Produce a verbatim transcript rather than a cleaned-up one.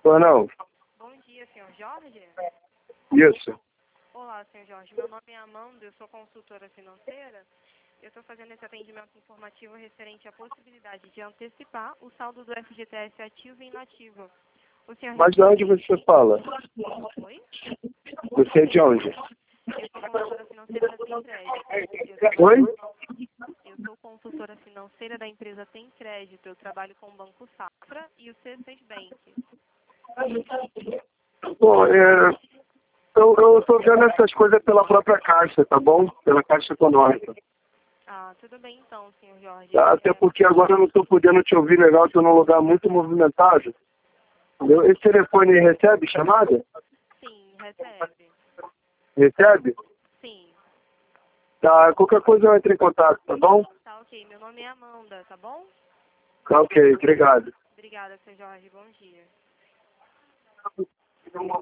Ou não? Bom dia, senhor Jorge. Isso. Olá, senhor Jorge. Meu nome é Amanda, eu sou consultora financeira. Eu estou fazendo esse atendimento informativo referente à possibilidade de antecipar o saldo do F G T S ativo e inativo. O senhor Mas de onde você fala? Oi? Você é de onde? Eu sou consultora financeira da Tem Crédito. Oi? Eu sou consultora financeira da empresa Tem Crédito. Eu trabalho com o Banco Safra e o C seis Bank. Bom, é, eu, eu tô vendo essas coisas pela própria Caixa, tá bom? Pela Caixa Econômica. Ah, tudo bem então, senhor Jorge. Tá? Até porque agora eu não tô podendo te ouvir legal, tô num lugar muito movimentado. Entendeu? Esse telefone recebe chamada? Sim, recebe. Recebe? Sim. Tá, qualquer coisa eu entro em contato, tá bom? Tá ok. Meu nome é Amanda, tá bom? Tá ok, obrigado. Obrigada, senhor Jorge. Bom dia.